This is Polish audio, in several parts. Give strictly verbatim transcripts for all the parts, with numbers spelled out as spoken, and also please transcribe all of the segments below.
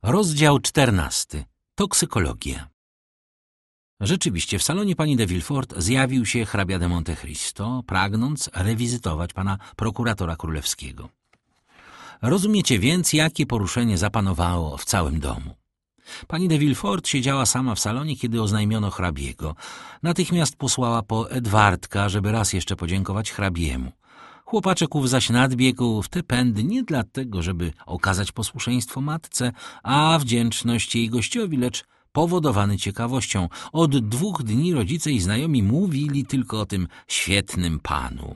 Rozdział czternasty. Toksykologia. Rzeczywiście w salonie pani de Villefort zjawił się hrabia de Monte Cristo, pragnąc rewizytować pana prokuratora królewskiego. Rozumiecie więc, jakie poruszenie zapanowało w całym domu. Pani de Villefort siedziała sama w salonie, kiedy oznajmiono hrabiego. Natychmiast posłała po Edwardka, żeby raz jeszcze podziękować hrabiemu. Chłopaczek ów zaś nadbiegł w te pędy nie dlatego, żeby okazać posłuszeństwo matce, a wdzięczność jej gościowi, lecz powodowany ciekawością. Od dwóch dni rodzice i znajomi mówili tylko o tym świetnym panu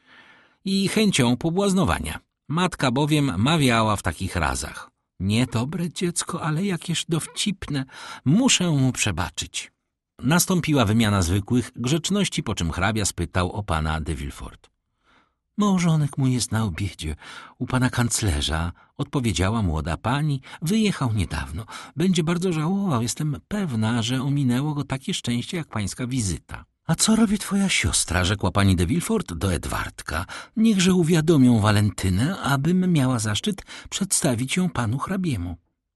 i chęcią pobłaznowania. Matka bowiem mawiała w takich razach: niedobre dziecko, ale jakież dowcipne, muszę mu przebaczyć. Nastąpiła wymiana zwykłych grzeczności, po czym hrabia spytał o pana de Villefort. Małżonek mój jest na obiedzie u pana kanclerza, odpowiedziała młoda pani. Wyjechał niedawno. Będzie bardzo żałował. Jestem pewna, że ominęło go takie szczęście jak pańska wizyta. A co robi twoja siostra? Rzekła pani de Villefort do Edwardka. Niechże uwiadomią Walentynę, abym miała zaszczyt przedstawić ją panu hrabiemu.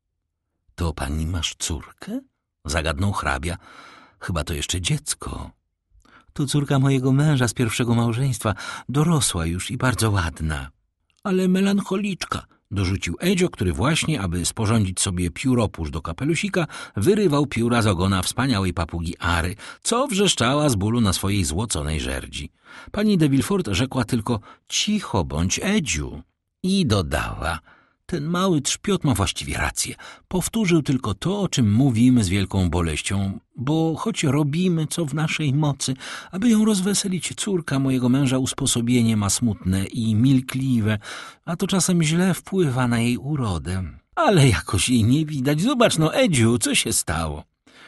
To pani masz córkę? Zagadnął hrabia. Chyba to jeszcze dziecko. To córka mojego męża z pierwszego małżeństwa, dorosła już i bardzo ładna. Ale melancholiczka, dorzucił Edzio, który właśnie, aby sporządzić sobie pióropusz do kapelusika, wyrywał pióra z ogona wspaniałej papugi Ary, co wrzeszczała z bólu na swojej złoconej żerdzi. Pani de Villefort rzekła tylko: cicho bądź, Edziu, i dodała: ten mały trzpiot ma właściwie rację. Powtórzył tylko to, o czym mówimy z wielką boleścią, bo choć robimy, co w naszej mocy, aby ją rozweselić, córka mojego męża usposobienie ma smutne i milkliwe, a to czasem źle wpływa na jej urodę. Ale jakoś jej nie widać. Zobacz no, Edziu, co się stało?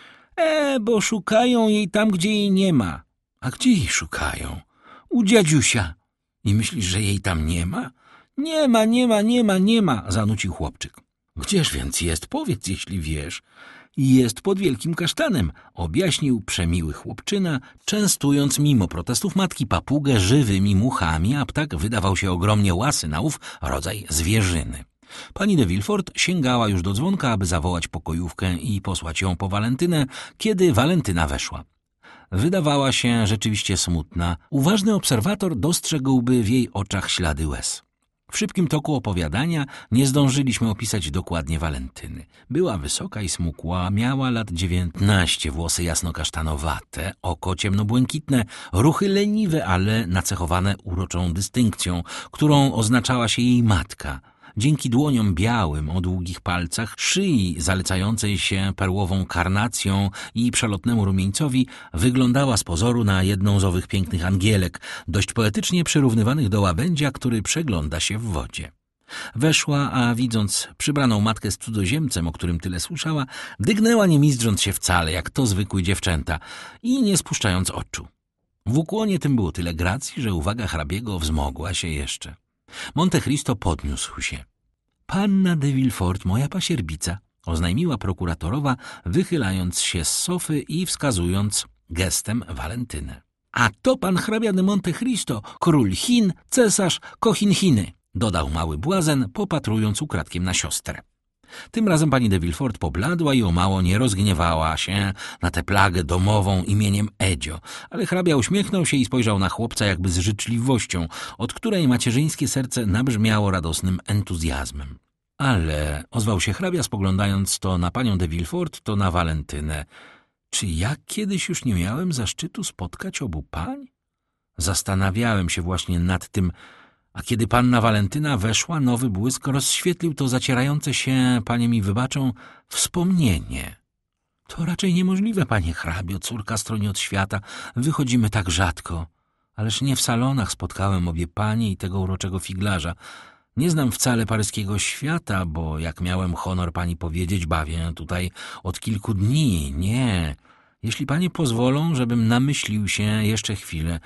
E, bo szukają jej tam, gdzie jej nie ma. A gdzie jej szukają? U dziadziusia. I myślisz, że jej tam nie ma? Nie ma, nie ma, nie ma, nie ma, zanucił chłopczyk. Gdzież więc jest? Powiedz, jeśli wiesz. Jest pod wielkim kasztanem, objaśnił przemiły chłopczyna, częstując mimo protestów matki papugę żywymi muchami, a ptak wydawał się ogromnie łasy na ów rodzaj zwierzyny. Pani de Villefort sięgała już do dzwonka, aby zawołać pokojówkę i posłać ją po Walentynę, kiedy Walentyna weszła. Wydawała się rzeczywiście smutna. Uważny obserwator dostrzegłby w jej oczach ślady łez. W szybkim toku opowiadania nie zdążyliśmy opisać dokładnie Walentyny. Była wysoka i smukła, miała lat dziewiętnaście, włosy jasno-kasztanowate, oko ciemnobłękitne, ruchy leniwe, ale nacechowane uroczą dystynkcją, którą oznaczała się jej matka. Dzięki dłoniom białym o długich palcach, szyi zalecającej się perłową karnacją i przelotnemu rumieńcowi wyglądała z pozoru na jedną z owych pięknych angielek, dość poetycznie przyrównywanych do łabędzia, który przegląda się w wodzie. Weszła, a widząc przybraną matkę z cudzoziemcem, o którym tyle słyszała, dygnęła nie mizdrząc się wcale, jak to zwykłe dziewczęta, i nie spuszczając oczu. W ukłonie tym było tyle gracji, że uwaga hrabiego wzmogła się jeszcze. Monte Cristo podniósł się. Panna de Villefort, moja pasierbica, oznajmiła prokuratorowa, wychylając się z sofy i wskazując gestem Walentynę. A to pan hrabia de Monte Cristo, król Chin, cesarz Kochinchiny, dodał mały błazen, popatrując ukradkiem na siostrę. Tym razem pani de Villefort pobladła i o mało nie rozgniewała się na tę plagę domową imieniem Edzio, ale hrabia uśmiechnął się i spojrzał na chłopca jakby z życzliwością, od której macierzyńskie serce nabrzmiało radosnym entuzjazmem. Ale, ozwał się hrabia, spoglądając to na panią de Villefort, to na Walentynę. Czy ja kiedyś już nie miałem zaszczytu spotkać obu pań? Zastanawiałem się właśnie nad tym, a kiedy panna Walentyna weszła, nowy błysk rozświetlił to zacierające się, panie mi wybaczą, wspomnienie. To raczej niemożliwe, panie hrabio, córka stroni od świata. Wychodzimy tak rzadko. Ależ nie w salonach spotkałem obie panie i tego uroczego figlarza. Nie znam wcale paryskiego świata, bo jak miałem honor pani powiedzieć, bawię tutaj od kilku dni. Nie... Jeśli panie pozwolą, żebym namyślił się jeszcze chwilę.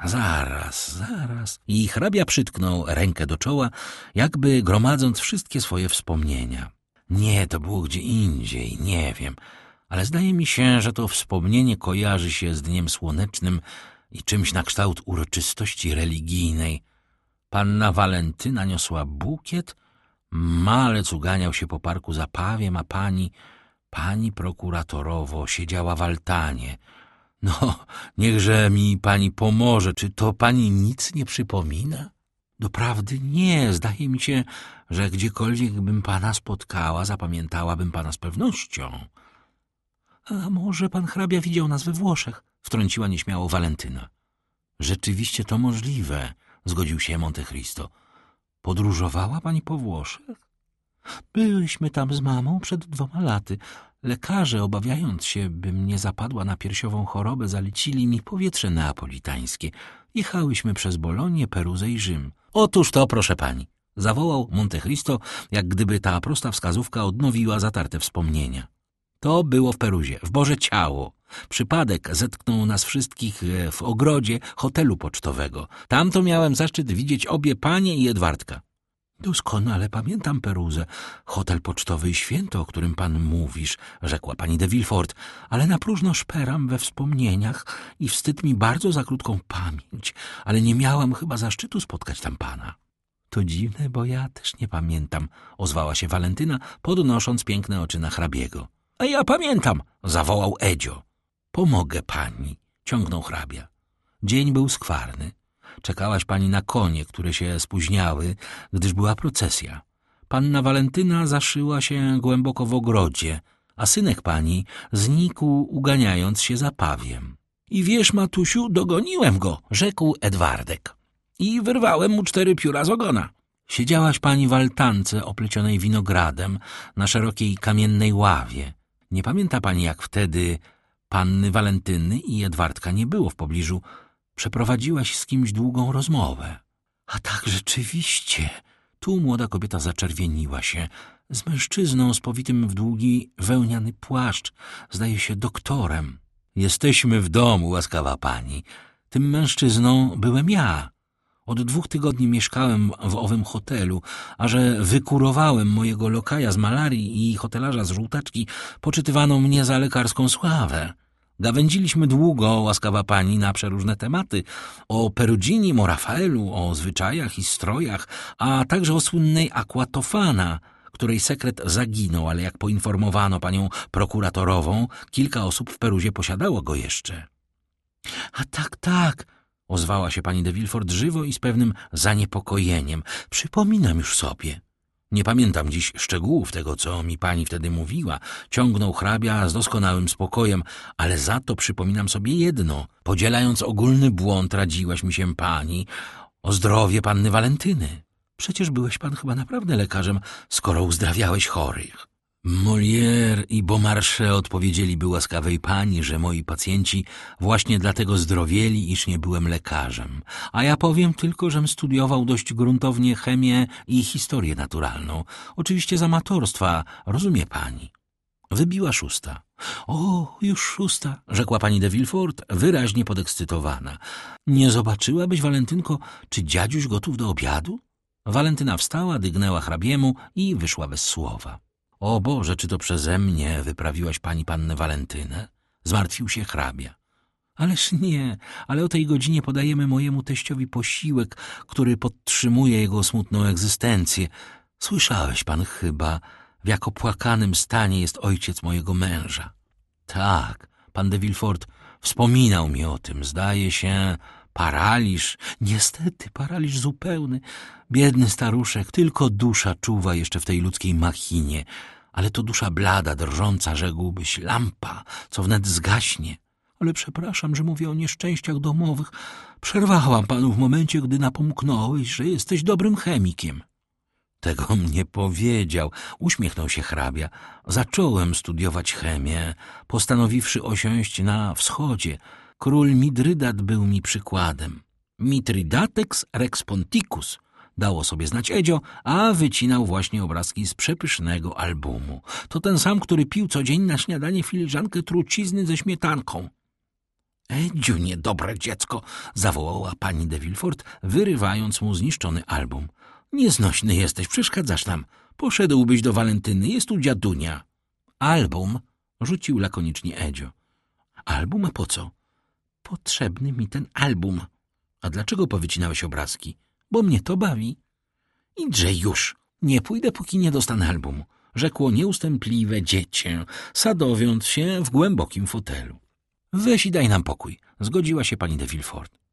Zaraz, zaraz. I hrabia przytknął rękę do czoła, jakby gromadząc wszystkie swoje wspomnienia. Nie, to było gdzie indziej, nie wiem. Ale zdaje mi się, że to wspomnienie kojarzy się z dniem słonecznym i czymś na kształt uroczystości religijnej. Panna Walentyna niosła bukiet, Malec uganiał się po parku za pawiem, a pani, pani prokuratorowo siedziała w altanie. No, niechże mi pani pomoże, czy to pani nic nie przypomina? Doprawdy nie, zdaje mi się, że gdziekolwiek bym pana spotkała, zapamiętałabym pana z pewnością. A może pan hrabia widział nas we Włoszech? Wtrąciła nieśmiało Walentyna. Rzeczywiście to możliwe, zgodził się Monte Cristo. Podróżowała pani po Włoszech? Byliśmy tam z mamą przed dwoma laty. Lekarze, obawiając się, by mnie zapadła na piersiową chorobę, zalecili mi powietrze neapolitańskie. Jechałyśmy przez Bolonię, Peruzę i Rzym. Otóż to, proszę pani, zawołał Monte Cristo, jak gdyby ta prosta wskazówka odnowiła zatarte wspomnienia. To było w Peruzie, w Boże Ciało. Przypadek zetknął nas wszystkich w ogrodzie hotelu pocztowego. Tam to miałem zaszczyt widzieć obie panie i Edwardka. Doskonale pamiętam Peruzę. Hotel pocztowy i święto, o którym pan mówisz, rzekła pani de Villefort, ale na próżno szperam we wspomnieniach i wstyd mi bardzo za krótką pamięć, ale nie miałam chyba zaszczytu spotkać tam pana. To dziwne, bo ja też nie pamiętam, ozwała się Walentyna, podnosząc piękne oczy na hrabiego. A ja pamiętam, zawołał Edzio. Pomogę pani, ciągnął hrabia. Dzień był skwarny. Czekałaś pani na konie, które się spóźniały, gdyż była procesja. Panna Walentyna zaszyła się głęboko w ogrodzie, a synek pani znikł, uganiając się za pawiem. I wiesz, matusiu, dogoniłem go, rzekł Edwardek. I wyrwałem mu cztery pióra z ogona. Siedziałaś pani w altance oplecionej winogradem na szerokiej kamiennej ławie. Nie pamięta pani, jak wtedy panny Walentyny i Edwardka nie było w pobliżu. Przeprowadziłaś z kimś długą rozmowę. A tak, rzeczywiście. Tu młoda kobieta zaczerwieniła się. Z mężczyzną spowitym w długi wełniany płaszcz, zdaje się doktorem. Jesteśmy w domu, łaskawa pani. Tym mężczyzną byłem ja. Od dwóch tygodni mieszkałem w owym hotelu, a że wykurowałem mojego lokaja z malarii i hotelarza z żółtaczki, poczytywano mnie za lekarską sławę. Gawędziliśmy długo, łaskawa pani, na przeróżne tematy. O Perugini, o Rafaelu, o zwyczajach i strojach, a także o słynnej Aquatofana, której sekret zaginął, ale jak poinformowano panią prokuratorową, kilka osób w Peruzie posiadało go jeszcze. A tak, tak, ozwała się pani de Villefort żywo i z pewnym zaniepokojeniem. Przypominam już sobie. Nie pamiętam dziś szczegółów tego, co mi pani wtedy mówiła. Ciągnął hrabia z doskonałym spokojem, ale za to przypominam sobie jedno. Podzielając ogólny błąd, radziłaś mi się pani o zdrowie panny Walentyny. Przecież byłeś pan chyba naprawdę lekarzem, skoro uzdrawiałeś chorych. Molière i Beaumarchais odpowiedzieliby łaskawej pani, że moi pacjenci właśnie dlatego zdrowieli, iż nie byłem lekarzem. A ja powiem tylko, żem studiował dość gruntownie chemię i historię naturalną. Oczywiście z amatorstwa, rozumie pani. Wybiła szósta. O, już szósta, rzekła pani de Villefort, wyraźnie podekscytowana. Nie zobaczyłabyś, Walentynko, czy dziadziuś gotów do obiadu? Walentyna wstała, dygnęła hrabiemu i wyszła bez słowa. O Boże, czy to przeze mnie wyprawiłaś pani pannę Walentynę? Zmartwił się hrabia. Ależ nie, ale o tej godzinie podajemy mojemu teściowi posiłek, który podtrzymuje jego smutną egzystencję. Słyszałeś pan chyba, w jak opłakanym stanie jest ojciec mojego męża. Tak, pan de Villefort wspominał mi o tym. Zdaje się, paraliż, niestety paraliż zupełny. Biedny staruszek, tylko dusza czuwa jeszcze w tej ludzkiej machinie, ale to dusza blada, drżąca, rzekłbyś, lampa, co wnet zgaśnie. Ale przepraszam, że mówię o nieszczęściach domowych. Przerwałam panu w momencie, gdy napomknąłeś, że jesteś dobrym chemikiem. Tego mnie powiedział, uśmiechnął się hrabia. Zacząłem studiować chemię, postanowiwszy osiąść na wschodzie. Król Midrydat był mi przykładem. Mitridatex rex ponticus, dało sobie znać Edzio, a wycinał właśnie obrazki z przepysznego albumu. To ten sam, który pił co dzień na śniadanie filiżankę trucizny ze śmietanką. Edziu, niedobre dziecko, zawołała pani de Villefort, wyrywając mu zniszczony album. Nieznośny jesteś, przeszkadzasz nam. Poszedłbyś do Walentyny, jest tu dziadunia. Album, rzucił lakonicznie Edzio. Album, a po co? Potrzebny mi ten album. A dlaczego powycinałeś obrazki? Bo mnie to bawi. Idźże już, Nie pójdę, póki nie dostanę albumu, rzekło nieustępliwe dziecię, sadowiąc się w głębokim fotelu. Weź i daj nam pokój, zgodziła się pani de Villefort.